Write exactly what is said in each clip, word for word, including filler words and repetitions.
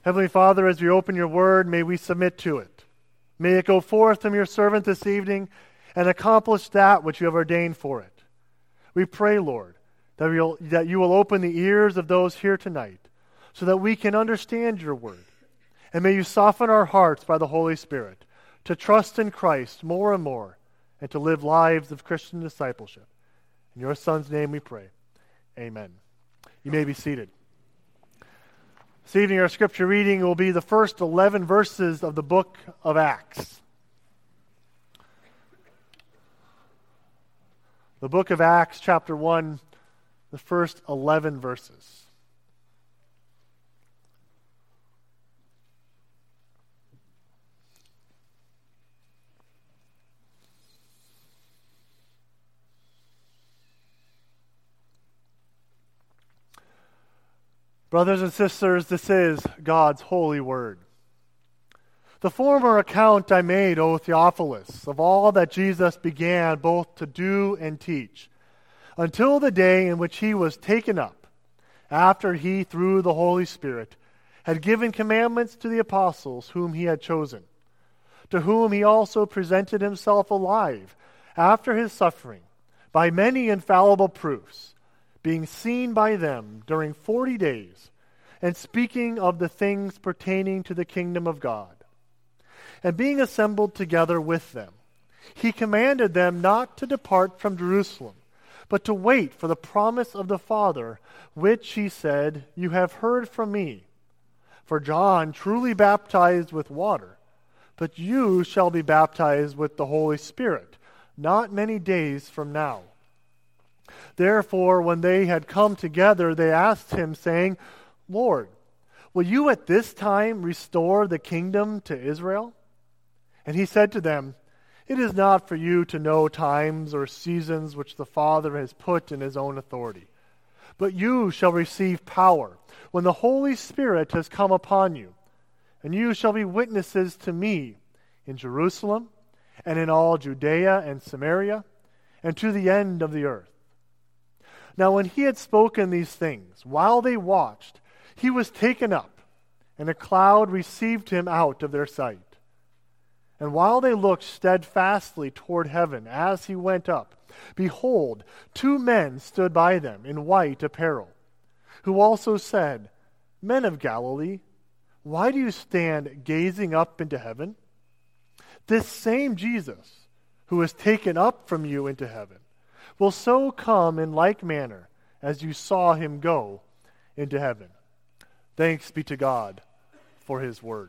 Heavenly Father, as we open your word, may we submit to it. May it go forth from your servant this evening and accomplish that which you have ordained for it. We pray, Lord, that, we'll, that you will open the ears of those here tonight so that we can understand your word. And may you soften our hearts by the Holy Spirit to trust in Christ more and more and to live lives of Christian discipleship. In your Son's name we pray. Amen. You may be seated. This evening our scripture reading will be the first eleven verses of the book of Acts. The book of Acts, chapter one, the first eleven verses. Brothers and sisters, this is God's holy word. The former account I made, O Theophilus, of all that Jesus began both to do and teach, until the day in which he was taken up, after he, through the Holy Spirit, had given commandments to the apostles whom he had chosen, to whom he also presented himself alive after his suffering, by many infallible proofs, being seen by them during forty days, and speaking of the things pertaining to the kingdom of God. And being assembled together with them, he commanded them not to depart from Jerusalem, but to wait for the promise of the Father, which, he said, you have heard from me. For John truly baptized with water, but you shall be baptized with the Holy Spirit, not many days from now. Therefore, when they had come together, they asked him, saying, Lord, will you at this time restore the kingdom to Israel? And he said to them, It is not for you to know times or seasons which the Father has put in his own authority. But you shall receive power when the Holy Spirit has come upon you, and you shall be witnesses to me in Jerusalem and in all Judea and Samaria and to the end of the earth. Now when he had spoken these things, while they watched, he was taken up, and a cloud received him out of their sight. And while they looked steadfastly toward heaven as he went up, behold, two men stood by them in white apparel, who also said, Men of Galilee, why do you stand gazing up into heaven? This same Jesus, who is taken up from you into heaven, will so come in like manner as you saw him go into heaven. Thanks be to God for his word.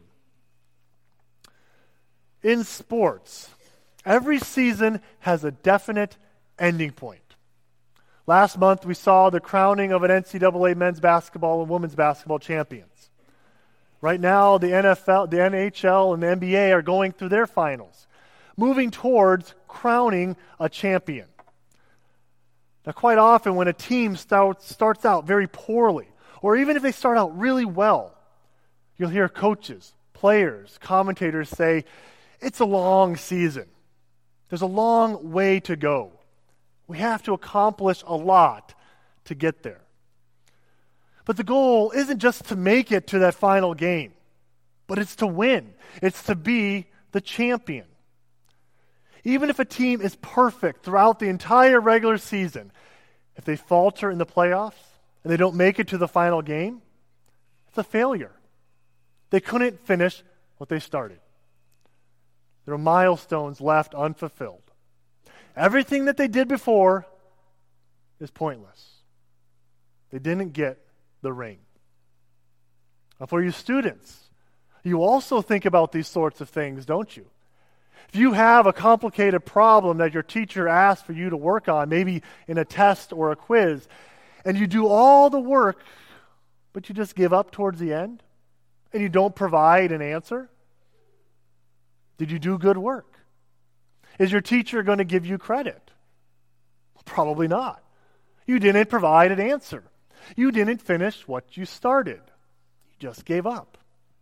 In sports, every season has a definite ending point. Last month we saw the crowning of an N C double A men's basketball and women's basketball champions. Right now the N F L, the N H L, and the N B A are going through their finals, moving towards crowning a champion. Now, quite often when a team starts, starts out very poorly, or even if they start out really well, you'll hear coaches, players, commentators say, it's a long season. There's a long way to go. We have to accomplish a lot to get there. But the goal isn't just to make it to that final game, but it's to win. It's to be the champion. Even if a team is perfect throughout the entire regular season, if they falter in the playoffs and they don't make it to the final game, it's a failure. They couldn't finish what they started. There are milestones left unfulfilled. Everything that they did before is pointless. They didn't get the ring. Now, for you students, you also think about these sorts of things, don't you? If you have a complicated problem that your teacher asks for you to work on, maybe in a test or a quiz, and you do all the work, but you just give up towards the end, and you don't provide an answer, did you do good work? Is your teacher going to give you credit? Probably not. You didn't provide an answer. You didn't finish what you started. You just gave up.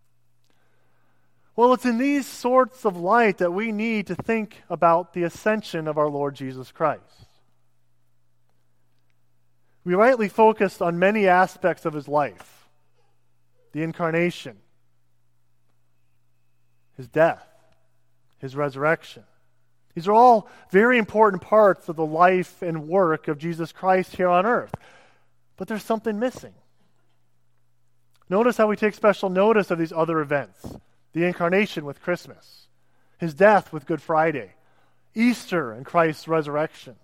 Well, it's in these sorts of light that we need to think about the ascension of our Lord Jesus Christ. We rightly focused on many aspects of his life. The incarnation, his death, his resurrection. These are all very important parts of the life and work of Jesus Christ here on earth. But there's something missing. Notice how we take special notice of these other events. The incarnation with Christmas, his death with Good Friday, Easter and Christ's resurrection.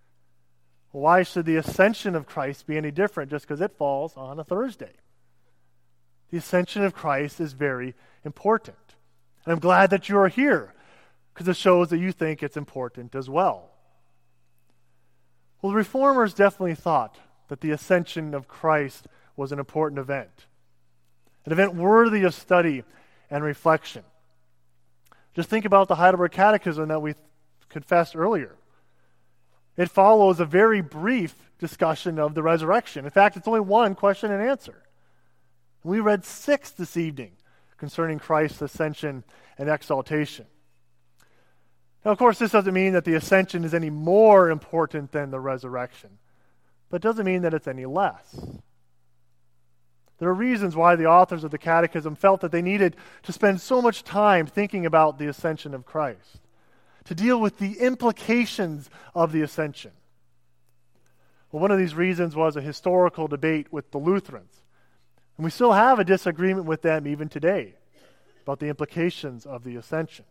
Why should the ascension of Christ be any different just because it falls on a Thursday? The ascension of Christ is very important. And I'm glad that you are here, because it shows that you think it's important as well. Well, the Reformers definitely thought that the ascension of Christ was an important event, an event worthy of study and reflection. Just think about the Heidelberg Catechism that we confessed earlier. It follows a very brief discussion of the resurrection. In fact, it's only one question and answer. We read six this evening concerning Christ's ascension and exaltation. Now, of course, this doesn't mean that the ascension is any more important than the resurrection, but it doesn't mean that it's any less. There are reasons why the authors of the Catechism felt that they needed to spend so much time thinking about the ascension of Christ, to deal with the implications of the ascension. Well, one of these reasons was a historical debate with the Lutherans. And we still have a disagreement with them even today about the implications of the ascension.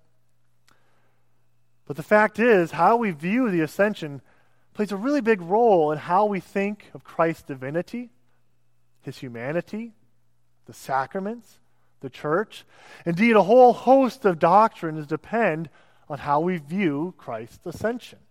But the fact is, how we view the ascension plays a really big role in how we think of Christ's divinity, his humanity, the sacraments, the church. Indeed, a whole host of doctrines depend on how we view Christ's ascension.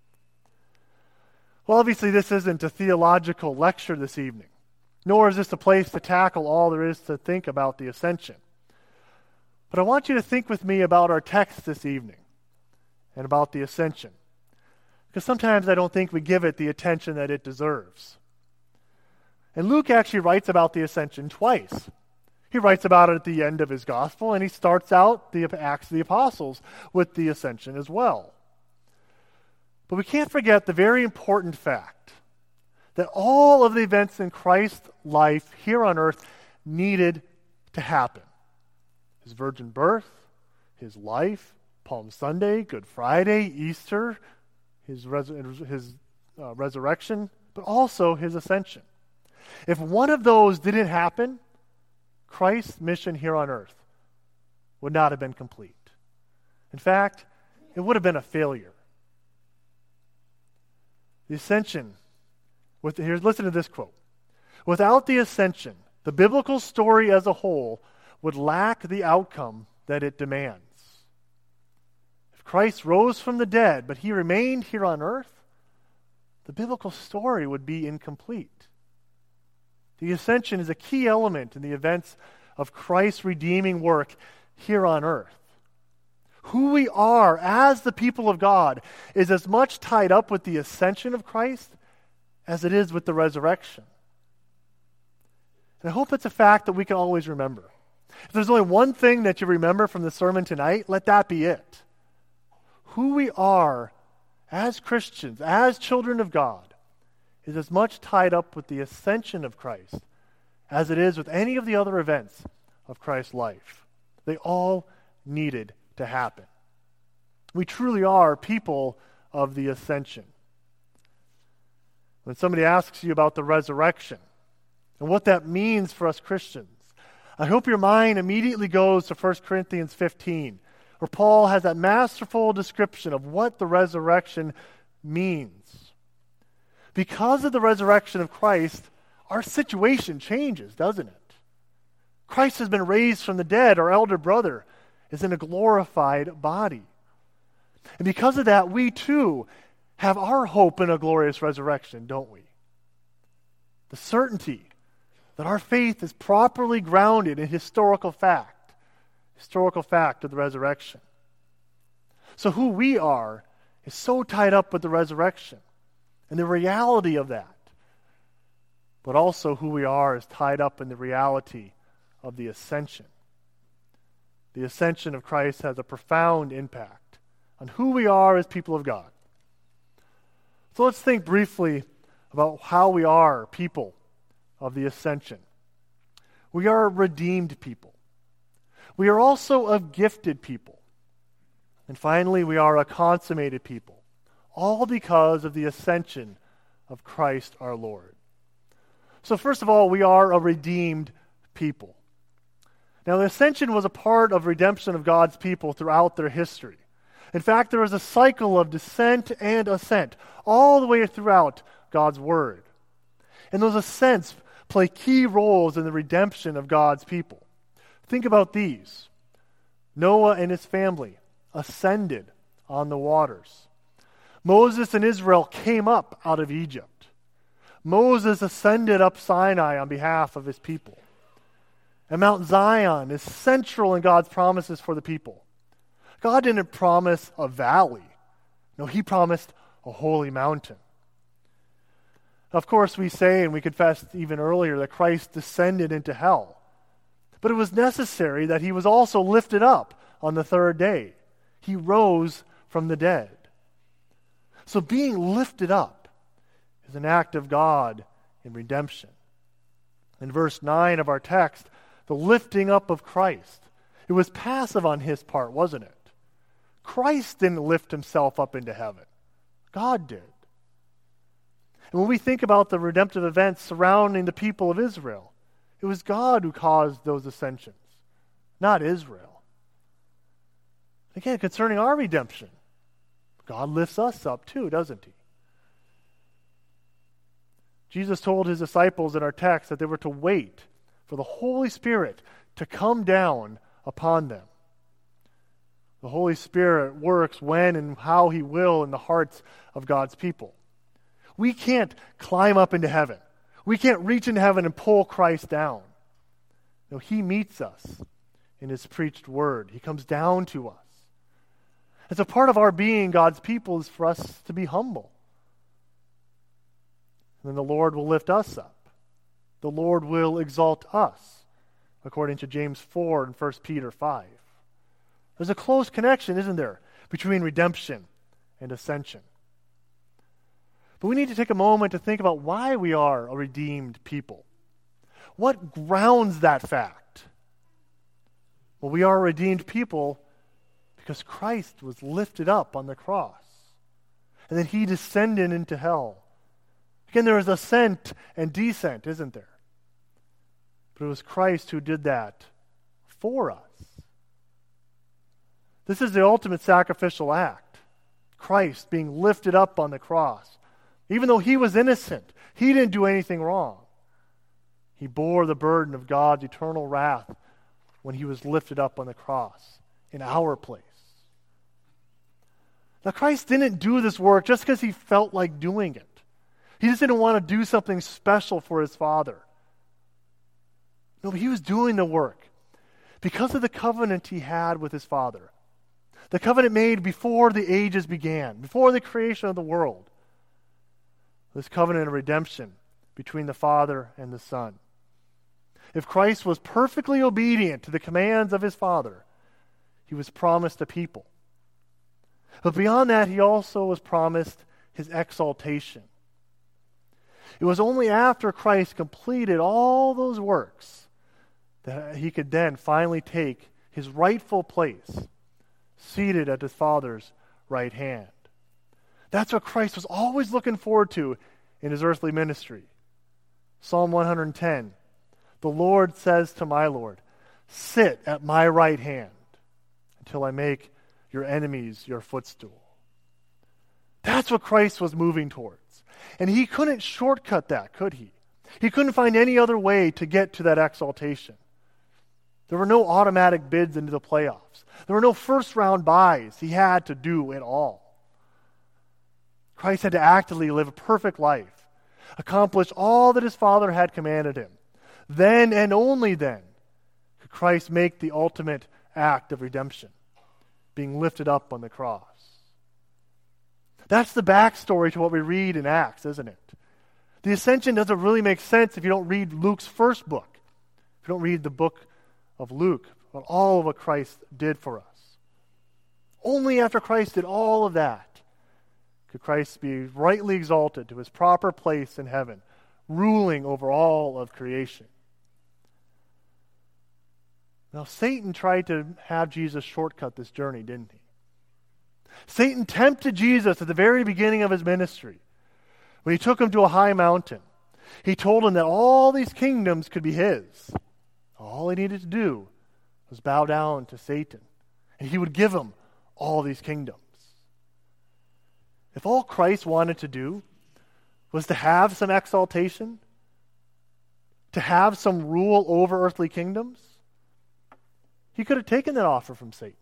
Well, obviously, this isn't a theological lecture this evening, nor is this a place to tackle all there is to think about the ascension. But I want you to think with me about our text this evening and about the ascension, because sometimes I don't think we give it the attention that it deserves. And Luke actually writes about the ascension twice. He writes about it at the end of his gospel, and he starts out the Acts of the Apostles with the ascension as well. But we can't forget the very important fact that all of the events in Christ's life here on earth needed to happen. His virgin birth, his life, Palm Sunday, Good Friday, Easter, his, res- his uh, resurrection, but also his ascension. If one of those didn't happen, Christ's mission here on earth would not have been complete. In fact, it would have been a failure. The ascension, with, here's, listen to this quote. Without the ascension, the biblical story as a whole would lack the outcome that it demands. If Christ rose from the dead, but he remained here on earth, the biblical story would be incomplete. The ascension is a key element in the events of Christ's redeeming work here on earth. Who we are as the people of God is as much tied up with the ascension of Christ as it is with the resurrection. And I hope it's a fact that we can always remember. If there's only one thing that you remember from the sermon tonight, let that be it. Who we are as Christians, as children of God, is as much tied up with the ascension of Christ as it is with any of the other events of Christ's life. They all needed to happen. We truly are people of the ascension. When somebody asks you about the resurrection and what that means for us Christians, I hope your mind immediately goes to First Corinthians fifteen, where Paul has that masterful description of what the resurrection means. Because of the resurrection of Christ, our situation changes, doesn't it? Christ has been raised from the dead. Our elder brother is in a glorified body. And because of that, we too have our hope in a glorious resurrection, don't we? The certainty that our faith is properly grounded in historical fact, historical fact of the resurrection. So who we are is so tied up with the resurrection and the reality of that. But also who we are is tied up in the reality of the ascension. The ascension of Christ has a profound impact on who we are as people of God. So let's think briefly about how we are people of the ascension. We are a redeemed people. We are also a gifted people. And finally, we are a consummated people, all because of the ascension of Christ our Lord. So first of all, we are a redeemed people. Now, the ascension was a part of redemption of God's people throughout their history. In fact, there was a cycle of descent and ascent all the way throughout God's Word. And those ascents play key roles in the redemption of God's people. Think about these. Noah and his family ascended on the waters. Moses and Israel came up out of Egypt. Moses ascended up Sinai on behalf of his people. And Mount Zion is central in God's promises for the people. God didn't promise a valley. No, he promised a holy mountain. Of course, we say, and we confessed even earlier, that Christ descended into hell. But it was necessary that he was also lifted up on the third day. He rose from the dead. So being lifted up is an act of God in redemption. In verse nine of our text, the lifting up of Christ, it was passive on his part, wasn't it? Christ didn't lift himself up into heaven. God did. And when we think about the redemptive events surrounding the people of Israel, it was God who caused those ascensions, not Israel. Again, concerning our redemption, God lifts us up too, doesn't he? Jesus told his disciples in our text that they were to wait for the Holy Spirit to come down upon them. The Holy Spirit works when and how he will in the hearts of God's people. We can't climb up into heaven. We can't reach into heaven and pull Christ down. No, he meets us in his preached word. He comes down to us. It's a part of our being God's people is for us to be humble. And then the Lord will lift us up. The Lord will exalt us, according to James four and First Peter five. There's a close connection, isn't there, between redemption and ascension. But we need to take a moment to think about why we are a redeemed people. What grounds that fact? Well, we are a redeemed people because Christ was lifted up on the cross. And then he descended into hell. Again, there is ascent and descent, isn't there? But it was Christ who did that for us. This is the ultimate sacrificial act. Christ being lifted up on the cross. Even though he was innocent, he didn't do anything wrong. He bore the burden of God's eternal wrath when he was lifted up on the cross in our place. Now, Christ didn't do this work just because he felt like doing it. He just didn't want to do something special for his Father. No, but he was doing the work because of the covenant he had with his Father. The covenant made before the ages began, before the creation of the world. This covenant of redemption between the Father and the Son. If Christ was perfectly obedient to the commands of his Father, he was promised a people. But beyond that, he also was promised his exaltation. It was only after Christ completed all those works that he could then finally take his rightful place, seated at his Father's right hand. That's what Christ was always looking forward to in his earthly ministry. Psalm one ten, the Lord says to my Lord, sit at my right hand until I make your enemies your footstool. That's what Christ was moving towards. And he couldn't shortcut that, could he? He couldn't find any other way to get to that exaltation. There were no automatic bids into the playoffs. There were no first round buys. He had to do it all. Christ had to actively live a perfect life, accomplish all that his Father had commanded him. Then and only then could Christ make the ultimate act of redemption, being lifted up on the cross. That's the backstory to what we read in Acts, isn't it? The ascension doesn't really make sense if you don't read Luke's first book, if you don't read the book of Luke, about all of what Christ did for us. Only after Christ did all of that could Christ be rightly exalted to his proper place in heaven, ruling over all of creation. Now, Satan tried to have Jesus shortcut this journey, didn't he? Satan tempted Jesus at the very beginning of his ministry. When he took him to a high mountain, he told him that all these kingdoms could be his. All he needed to do was bow down to Satan, and he would give him all these kingdoms. If all Christ wanted to do was to have some exaltation, to have some rule over earthly kingdoms, he could have taken that offer from Satan.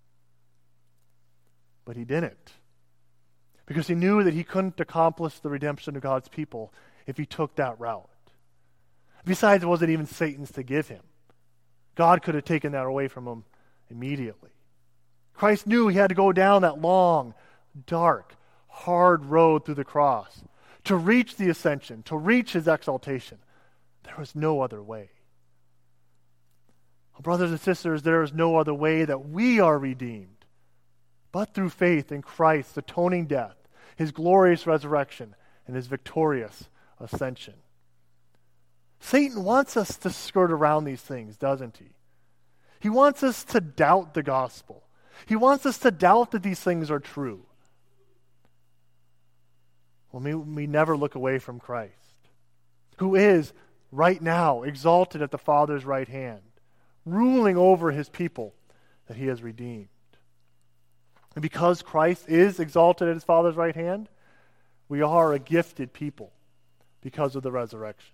But he didn't. Because he knew that he couldn't accomplish the redemption of God's people if he took that route. Besides, it wasn't even Satan's to give him. God could have taken that away from him immediately. Christ knew he had to go down that long, dark, hard road through the cross to reach the ascension, to reach his exaltation. There was no other way. Brothers and sisters, there is no other way that we are redeemed but through faith in Christ's atoning death, his glorious resurrection, and his victorious ascension. Satan wants us to skirt around these things, doesn't he? He wants us to doubt the gospel. He wants us to doubt that these things are true. Well, may we never look away from Christ, who is right now exalted at the Father's right hand, ruling over his people that he has redeemed. And because Christ is exalted at his Father's right hand, we are a gifted people because of the resurrection.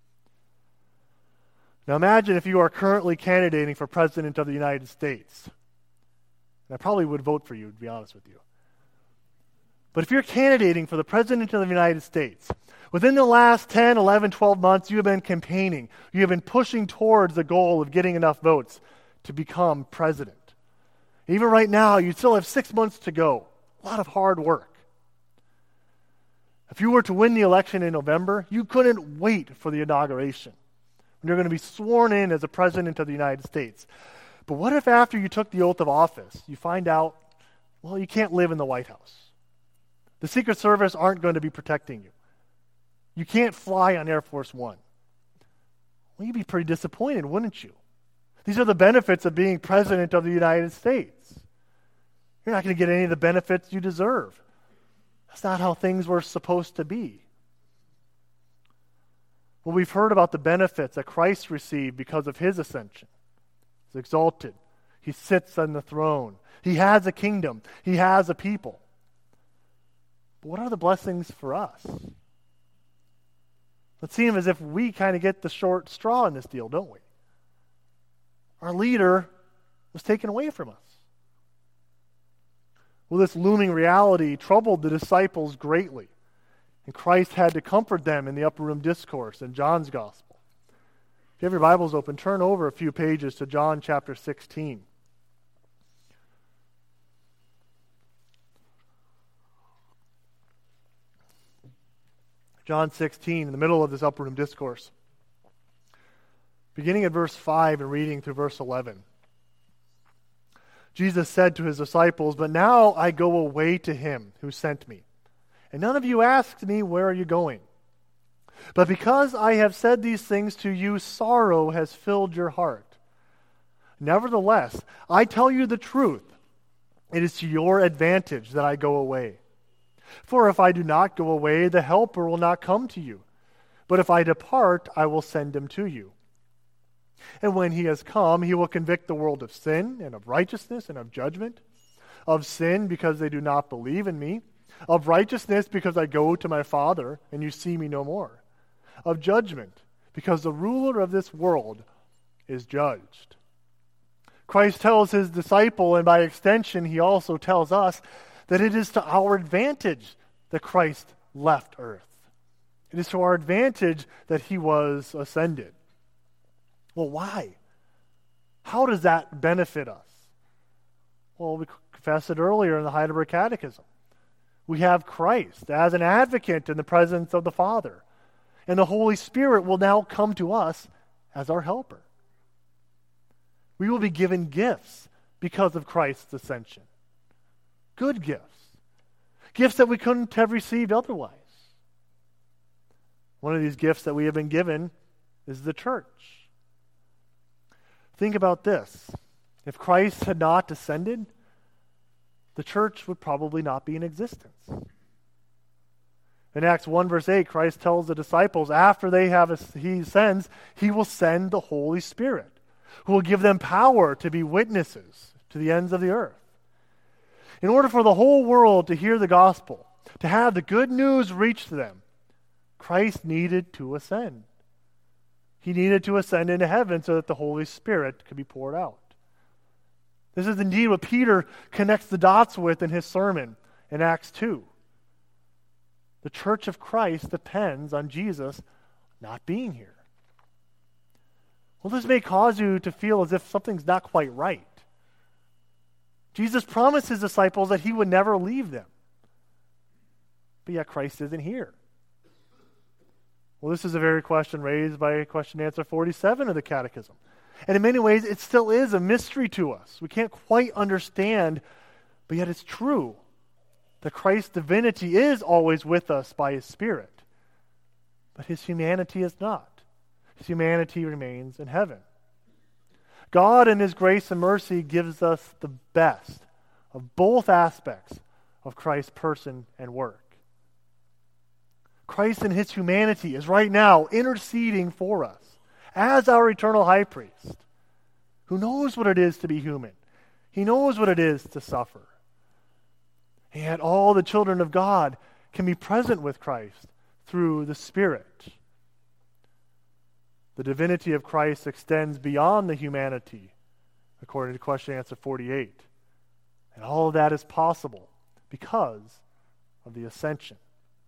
Now imagine if you are currently candidating for President of the United States. And I probably would vote for you, to be honest with you. But if you're candidating for the President of the United States, within the last ten, eleven, twelve months, you have been campaigning. You have been pushing towards the goal of getting enough votes to become president. Even right now, you still have six months to go. A lot of hard work. If you were to win the election in November, you couldn't wait for the inauguration, when you're going to be sworn in as a president of the United States. But what if after you took the oath of office, you find out, well, you can't live in the White House. The Secret Service aren't going to be protecting you. You can't fly on Air Force One. Well, you'd be pretty disappointed, wouldn't you? These are the benefits of being president of the United States. You're not going to get any of the benefits you deserve. That's not how things were supposed to be. Well, we've heard about the benefits that Christ received because of his ascension. He's exalted. He sits on the throne. He has a kingdom. He has a people. But what are the blessings for us? It seems as if we kind of get the short straw in this deal, don't we? Our leader was taken away from us. Well, this looming reality troubled the disciples greatly, and Christ had to comfort them in the upper room discourse in John's gospel. If you have your Bibles open, turn over a few pages to John chapter sixteen. John sixteen, in the middle of this upper room discourse. Beginning at verse five and reading through verse eleven. Jesus said to his disciples, "But now I go away to him who sent me. And none of you asked me, 'Where are you going?' But because I have said these things to you, sorrow has filled your heart. Nevertheless, I tell you the truth. It is to your advantage that I go away. For if I do not go away, the Helper will not come to you. But if I depart, I will send him to you. And when he has come, he will convict the world of sin and of righteousness and of judgment. Of sin, because they do not believe in me. Of righteousness, because I go to my Father, and you see me no more. Of judgment, because the ruler of this world is judged." Christ tells his disciple, and by extension he also tells us, that it is to our advantage that Christ left earth. It is to our advantage that he was ascended. Well, why? How does that benefit us? Well, we confessed it earlier in the Heidelberg Catechism. We have Christ as an advocate in the presence of the Father. And the Holy Spirit will now come to us as our helper. We will be given gifts because of Christ's ascension. Good gifts. Gifts that we couldn't have received otherwise. One of these gifts that we have been given is the church. Think about this. If Christ had not descended, the church would probably not be in existence. In Acts one verse eight, Christ tells the disciples after they have a, he sends, he will send the Holy Spirit, who will give them power to be witnesses to the ends of the earth. In order for the whole world to hear the gospel, to have the good news reach them, Christ needed to ascend. He needed to ascend into heaven so that the Holy Spirit could be poured out. This is indeed what Peter connects the dots with in his sermon in Acts two. The church of Christ depends on Jesus not being here. Well, this may cause you to feel as if something's not quite right. Jesus promised his disciples that he would never leave them. But yet Christ isn't here. Well, this is a very question raised by question answer forty-seven of the Catechism. And in many ways, it still is a mystery to us. We can't quite understand, but yet it's true that Christ's divinity is always with us by his Spirit. But his humanity is not. His humanity remains in heaven. God in his grace and mercy gives us the best of both aspects of Christ's person and work. Christ in his humanity is right now interceding for us as our eternal high priest, who knows what it is to be human. He knows what it is to suffer. And yet all the children of God can be present with Christ through the Spirit. The divinity of Christ extends beyond the humanity, according to question answer forty-eight. And all of that is possible because of the ascension.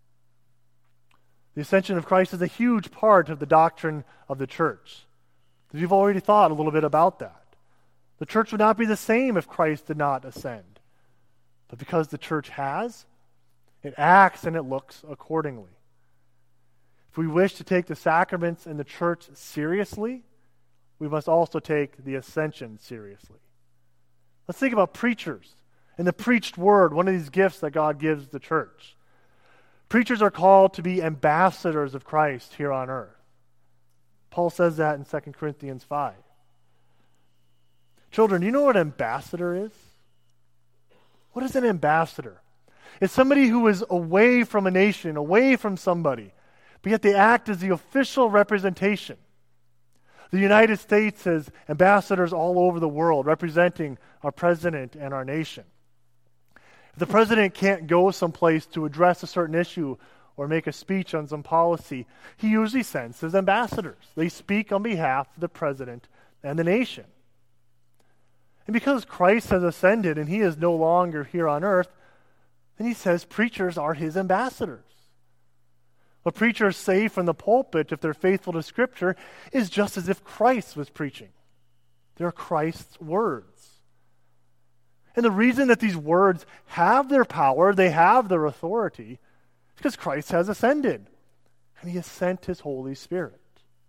The ascension of Christ is a huge part of the doctrine of the church. You've already thought a little bit about that. The church would not be the same if Christ did not ascend. But because the church has, it acts and it looks accordingly. If we wish to take the sacraments in the church seriously, we must also take the ascension seriously. Let's think about preachers and the preached word, one of these gifts that God gives the church. Preachers are called to be ambassadors of Christ here on earth. Paul says that in Second Corinthians five. Children, do you know what an ambassador is? What is an ambassador? It's somebody who is away from a nation, away from somebody, but yet they act as the official representation. The United States has ambassadors all over the world representing our president and our nation. If the president can't go someplace to address a certain issue or make a speech on some policy, he usually sends his ambassadors. They speak on behalf of the president and the nation. And because Christ has ascended and he is no longer here on earth, then he says preachers are his ambassadors. What preachers say from the pulpit, if they're faithful to Scripture, is just as if Christ was preaching. They're Christ's words. And the reason that these words have their power, they have their authority, is because Christ has ascended. And he has sent his Holy Spirit.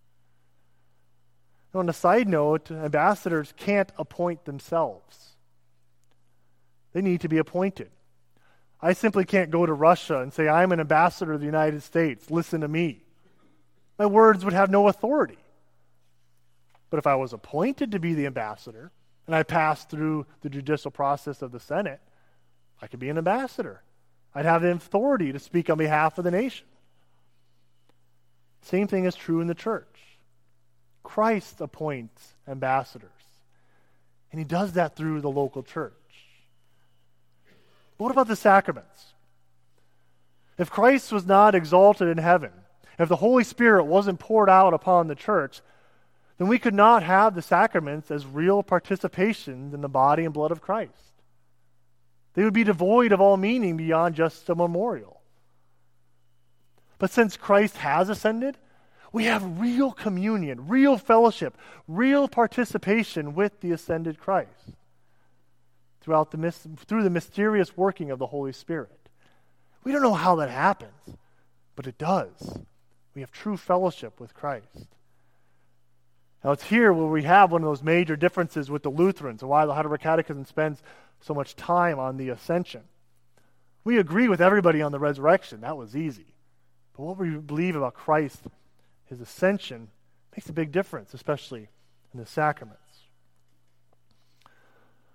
Now, on a side note, ambassadors can't appoint themselves. They need to be appointed. I simply can't go to Russia and say, I'm an ambassador of the United States. Listen to me. My words would have no authority. But if I was appointed to be the ambassador, and I passed through the judicial process of the Senate, I could be an ambassador. I'd have the authority to speak on behalf of the nation. Same thing is true in the church. Christ appoints ambassadors. And he does that through the local church. But what about the sacraments? If Christ was not exalted in heaven, if the Holy Spirit wasn't poured out upon the church, then we could not have the sacraments as real participations in the body and blood of Christ. They would be devoid of all meaning beyond just a memorial. But since Christ has ascended, we have real communion, real fellowship, real participation with the ascended Christ throughout the through the mysterious working of the Holy Spirit. We don't know how that happens, but it does. We have true fellowship with Christ. Now it's here where we have one of those major differences with the Lutherans and why the Heidelberg Catechism spends so much time on the ascension. We agree with everybody on the resurrection. That was easy. But what we believe about Christ, his ascension, makes a big difference, especially in the sacraments.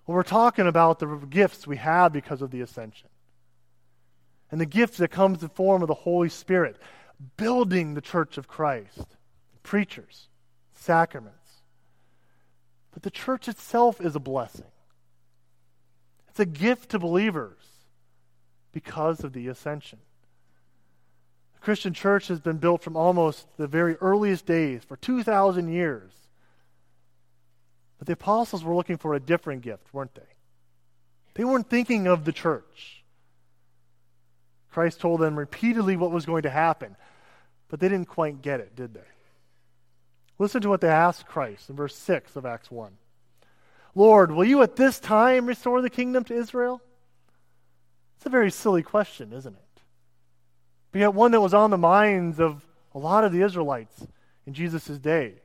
Well, we're talking about the gifts we have because of the ascension. And the gift that comes in the form of the Holy Spirit, building the church of Christ, preachers, sacraments. But the church itself is a blessing. It's a gift to believers because of the ascension. The Christian church has been built from almost the very earliest days for two thousand years. But the apostles were looking for a different gift, weren't they? They weren't thinking of the church. Christ told them repeatedly what was going to happen, but they didn't quite get it, did they? Listen to what they asked Christ in verse six of Acts one. Lord, will you at this time restore the kingdom to Israel? It's a very silly question, isn't it? But yet one that was on the minds of a lot of the Israelites in Jesus' day.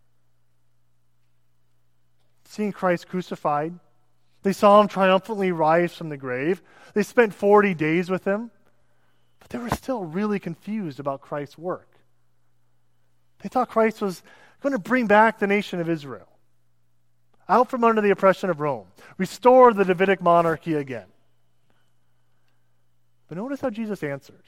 Seeing Christ crucified, they saw him triumphantly rise from the grave. They spent forty days with him, but they were still really confused about Christ's work. They thought Christ was going to bring back the nation of Israel out from under the oppression of Rome, restore the Davidic monarchy again. But notice how Jesus answers.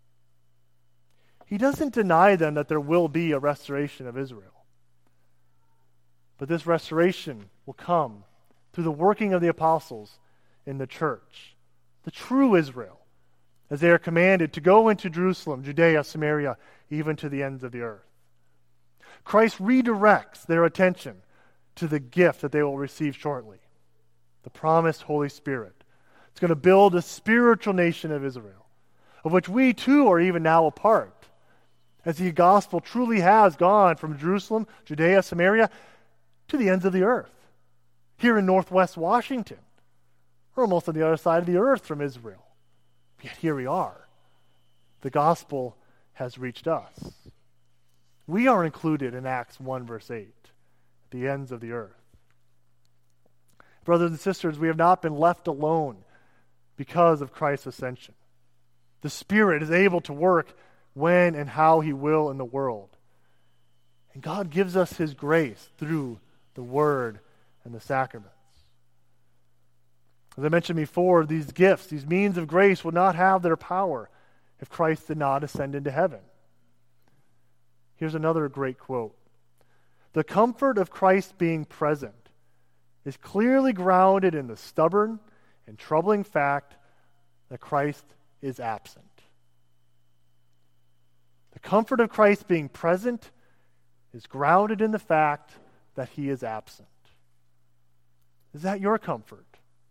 He doesn't deny them that there will be a restoration of Israel. But this restoration will come through the working of the apostles in the church, the true Israel, as they are commanded to go into Jerusalem, Judea, Samaria, even to the ends of the earth. Christ redirects their attention to the gift that they will receive shortly, the promised Holy Spirit. It's going to build a spiritual nation of Israel, of which we too are even now a part, as the gospel truly has gone from Jerusalem, Judea, Samaria, to the ends of the earth. Here in Northwest Washington, we're almost on the other side of the earth from Israel. Yet here we are. The gospel has reached us. We are included in Acts one verse eight, the ends of the earth. Brothers and sisters, we have not been left alone because of Christ's ascension. The Spirit is able to work when and how He will in the world. And God gives us His grace through the Word and the sacraments. As I mentioned before, these gifts, these means of grace would not have their power if Christ did not ascend into heaven. Here's another great quote. The comfort of Christ being present is clearly grounded in the stubborn and troubling fact that Christ is absent. The comfort of Christ being present is grounded in the fact that He is absent. Is that your comfort?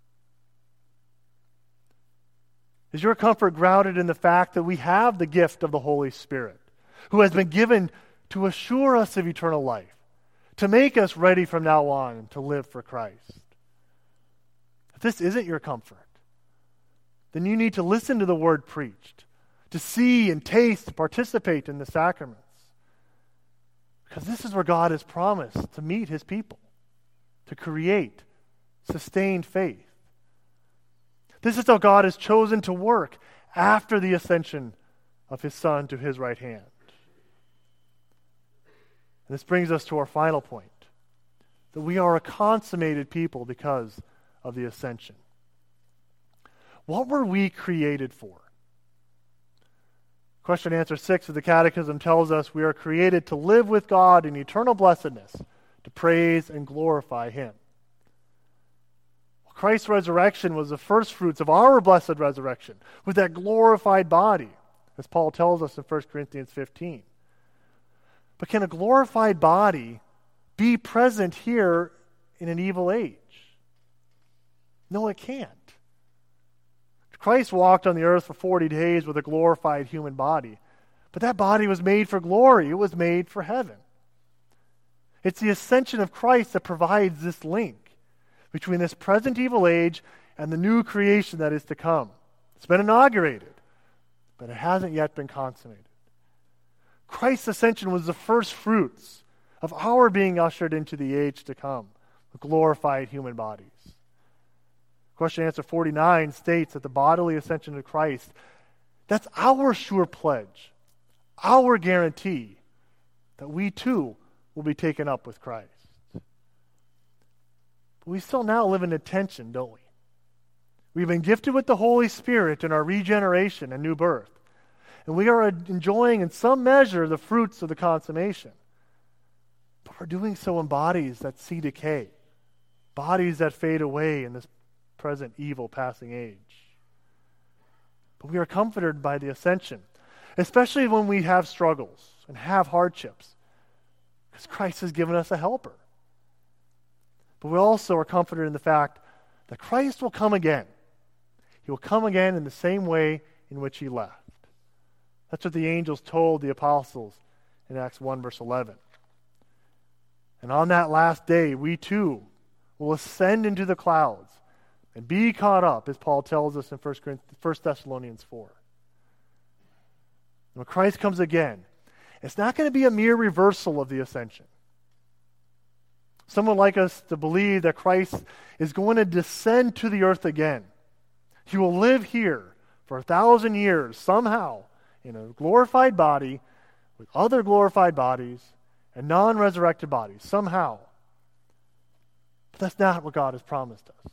Is your comfort grounded in the fact that we have the gift of the Holy Spirit, who has been given to assure us of eternal life, to make us ready from now on to live for Christ? If this isn't your comfort, then you need to listen to the word preached, to see and taste and participate in the sacraments. Because this is where God has promised to meet His people, to create sustained faith. This is how God has chosen to work after the ascension of His Son to His right hand. And this brings us to our final point, that we are a consummated people because of the ascension. What were we created for? Question answer six of the Catechism tells us we are created to live with God in eternal blessedness, to praise and glorify Him. Christ's resurrection was the first fruits of our blessed resurrection, with that glorified body, as Paul tells us in First Corinthians fifteen. But can a glorified body be present here in an evil age? No, it can't. Christ walked on the earth for forty days with a glorified human body, but that body was made for glory. It was made for heaven. It's the ascension of Christ that provides this link between this present evil age and the new creation that is to come. It's been inaugurated, but it hasn't yet been consummated. Christ's ascension was the first fruits of our being ushered into the age to come, with glorified human bodies. Question answer forty-nine states that the bodily ascension of Christ, that's our sure pledge, our guarantee that we too will be taken up with Christ. But we still now live in a tension, don't we? We've been gifted with the Holy Spirit in our regeneration and new birth. And we are enjoying in some measure the fruits of the consummation. But we're doing so in bodies that see decay, bodies that fade away in this present evil passing age. But we are comforted by the ascension, especially when we have struggles and have hardships, because Christ has given us a helper. But we also are comforted in the fact that Christ will come again. He will come again in the same way in which he left. That's what the angels told the apostles in Acts one, verse eleven. And on that last day, we too will ascend into the clouds and be caught up, as Paul tells us in First Thessalonians four. When Christ comes again, it's not going to be a mere reversal of the ascension. Some would like us to believe that Christ is going to descend to the earth again. He will live here for a thousand years somehow in a glorified body with other glorified bodies and non-resurrected bodies, somehow. But that's not what God has promised us.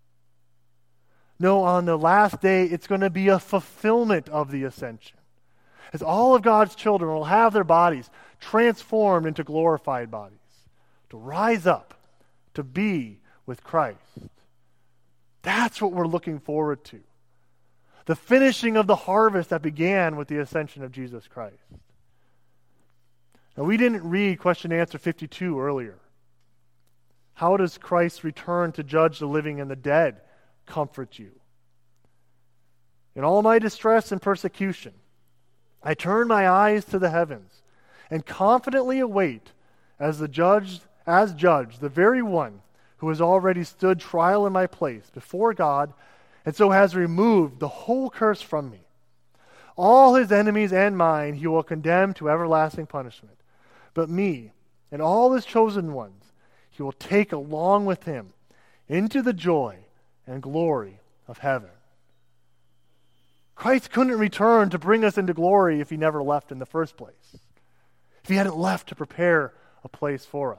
No, on the last day, it's going to be a fulfillment of the ascension, as all of God's children will have their bodies transformed into glorified bodies, to rise up, to be with Christ. That's what we're looking forward to. The finishing of the harvest that began with the ascension of Jesus Christ. Now, we didn't read question and answer fifty-two earlier. How does Christ's return to judge the living and the dead comfort you? In all my distress and persecution, I turn my eyes to the heavens and confidently await as the judge, as judge, the very one who has already stood trial in my place before God, and so has removed the whole curse from me. All his enemies and mine he will condemn to everlasting punishment. But me and all his chosen ones he will take along with him into the joy and glory of heaven. Christ couldn't return to bring us into glory if he never left in the first place, if he hadn't left to prepare a place for us.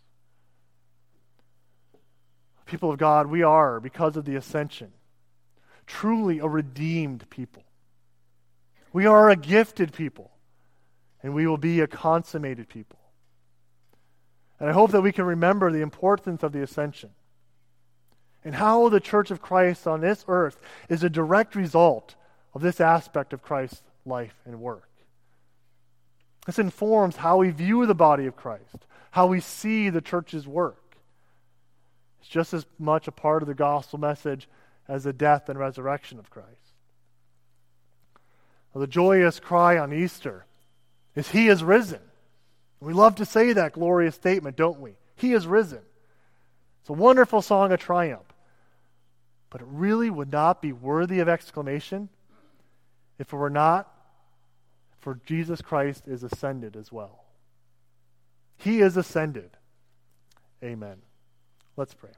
People of God, we are, because of the ascension, truly a redeemed people. We are a gifted people, and we will be a consummated people. And I hope that we can remember the importance of the ascension and how the Church of Christ on this earth is a direct result of this aspect of Christ's life and work. This informs how we view the body of Christ, how we see the church's work. It's just as much a part of the gospel message as the death and resurrection of Christ. Well, the joyous cry on Easter is, He is risen. We love to say that glorious statement, don't we? He is risen. It's a wonderful song of triumph. But it really would not be worthy of exclamation if it were not for Jesus Christ is ascended as well. He is ascended. Amen. Let's pray.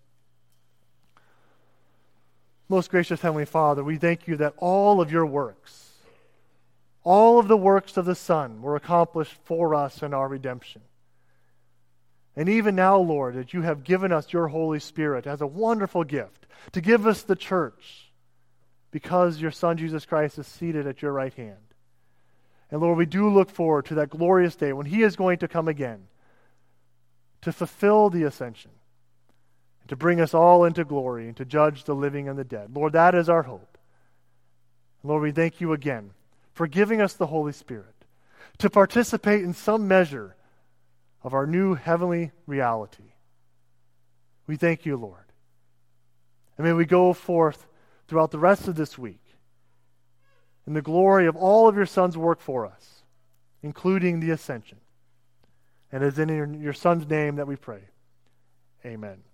Most gracious Heavenly Father, we thank you that all of your works, all of the works of the Son were accomplished for us in our redemption. And even now, Lord, that you have given us your Holy Spirit as a wonderful gift to give us the church because your Son, Jesus Christ, is seated at your right hand. And Lord, we do look forward to that glorious day when he is going to come again to fulfill the ascension, to bring us all into glory and to judge the living and the dead. Lord, that is our hope. Lord, we thank you again for giving us the Holy Spirit to participate in some measure of our new heavenly reality. We thank you, Lord. And may we go forth throughout the rest of this week in the glory of all of your Son's work for us, including the ascension. And it is in your, your Son's name that we pray. Amen.